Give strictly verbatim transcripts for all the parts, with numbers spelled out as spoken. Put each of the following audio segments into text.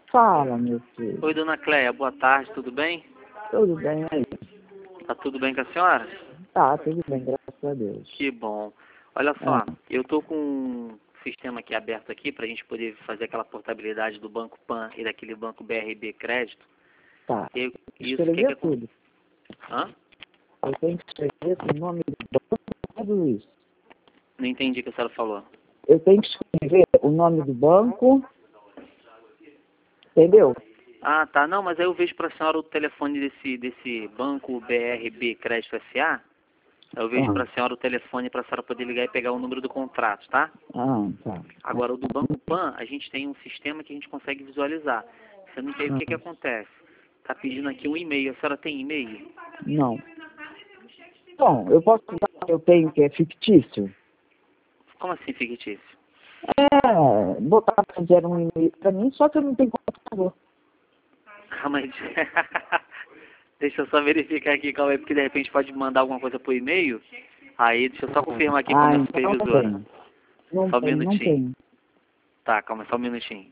Fala, meu filho. Oi, dona Cleia, boa tarde, tudo bem? Tudo bem aí? Tá tudo bem com a senhora? Tá, tudo bem, graças a Deus. Que bom. Olha Ah, só, eu tô com um sistema aqui aberto aqui pra gente poder fazer aquela portabilidade do Banco Pan e daquele Banco B R B Crédito. tá. Eu, isso, que que Escrever é... tudo. Hã? Eu tenho que escrever o nome do banco, tudo isso. Não entendi o que a senhora falou. Eu tenho que escrever o nome do banco, entendeu? Ah, tá. Não, mas aí eu vejo pra senhora o telefone desse, desse Banco B R B Crédito S A. Eu vejo pra Ah, senhora o telefone pra senhora poder ligar e pegar o número do contrato, tá? ah, tá. Agora, o do Banco Pan, a gente tem um sistema que a gente consegue visualizar. Você não entende o que que Ah, acontece. Tá pedindo aqui um e-mail. A senhora tem e-mail? não. Bom, eu posso usar o que eu tenho que é fictício? Como assim fictício? É, botar fazer um e-mail pra mim, só que eu não tenho computador. Calma aí. Deixa eu só verificar aqui, calma aí, porque de repente pode mandar alguma coisa por e-mail. Aí, deixa eu só confirmar aqui com a Ah, minha então não supervisora. tenho. Não Só um tenho, não minutinho. tenho. Tá, calma, só um minutinho.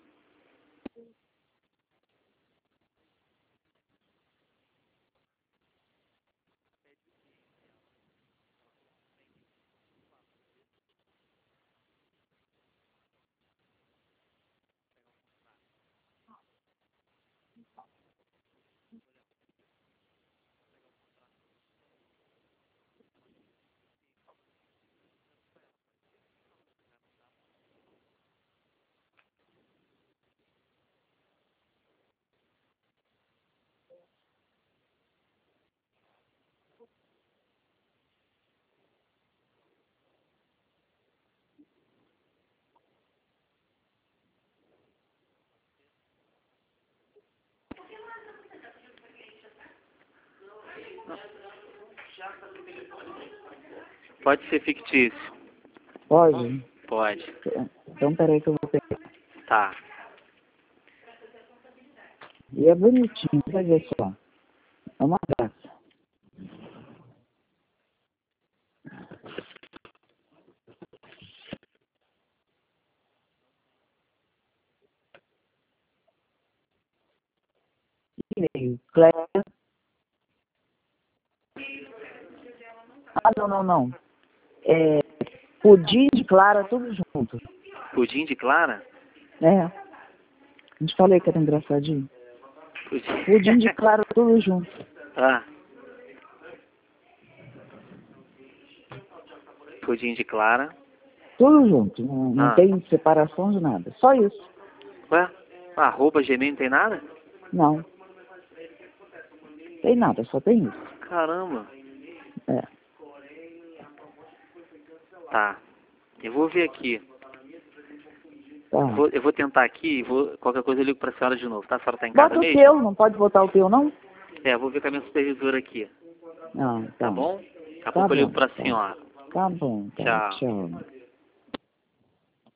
Pode ser fictício. Pode? Pode. Então, peraí que eu vou pegar. Tá. E é bonitinho, vai ver só. É uma graça. E-mail, Cléia. Ah, não, não, não. É pudim de clara, tudo junto. Pudim de clara? É. Não te falei que era engraçadinho? Pudim. Pudim de clara, tudo junto. Ah. Pudim de clara. Tudo junto. Não, não Ah. tem separação de nada. Só isso. Ué? Arroba Gmail não tem nada? Não. Tem nada, só tem isso. Caramba. É. Tá. Eu vou ver aqui. Tá. Eu vou, eu vou tentar aqui, vou, qualquer coisa eu ligo pra senhora de novo, tá? A senhora tá em casa Bota o mesmo? teu, não pode botar o teu, não? É, eu vou ver com a minha supervisora aqui. Ah, Tá tá. bom? Daqui a Tá pouco eu ligo bom. pra Tá, senhora. tá bom, tá. Tchau. Tchau.